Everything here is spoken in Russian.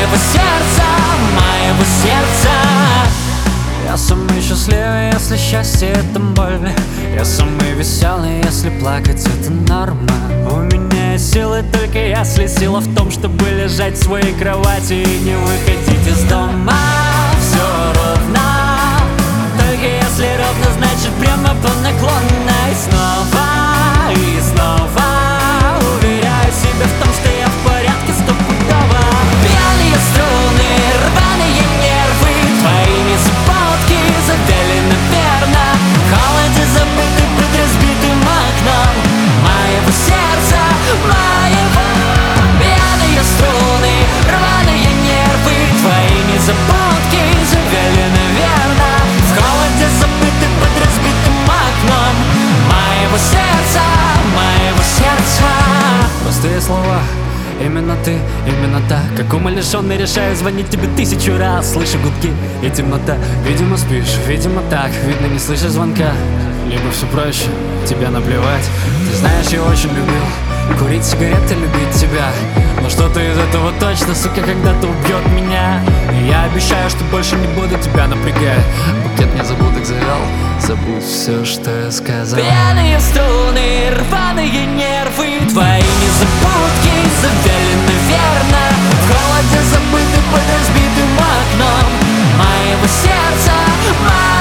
моего сердца, моего сердца. Я самый счастливый, если счастье это боль. Я самый веселый, если плакать это норма. У меня есть силы только если сила в том, чтобы лежать в своей кровати и не выходить из дома. Все ровно, только если ровно, значит прямо по наклонной. Снова и снова уверяю себя в том, что я в порядке стопудово. Пьяные струны, рваные нервы, твои незабудки завели, наверно, в холоде забыты под разбитым окном моего сердца, моего. Пьяные струны, рваные нервы, твои незабудки завели, наверно, в холоде забыты под разбитым окном моего сердца, моего сердца. Простые слова, именно ты, именно так. Как умалишенный решаю звонить тебе 1000 раз. Слышу гудки и темнота. Видимо спишь, видимо так. Видно не слышишь звонка. Либо все проще, тебе наплевать. Ты знаешь, я очень любил курить сигареты, любить тебя. Но что-то из этого точно, сука, когда-то убьет меня. И я обещаю, что больше не буду тебя напрягать. Букет незабудок завел, забудь все, что я сказал. Пьяные струны, рваные нервы, твои незабудки завели, наверно, в холоде забыты под разбитым окном моего сердца,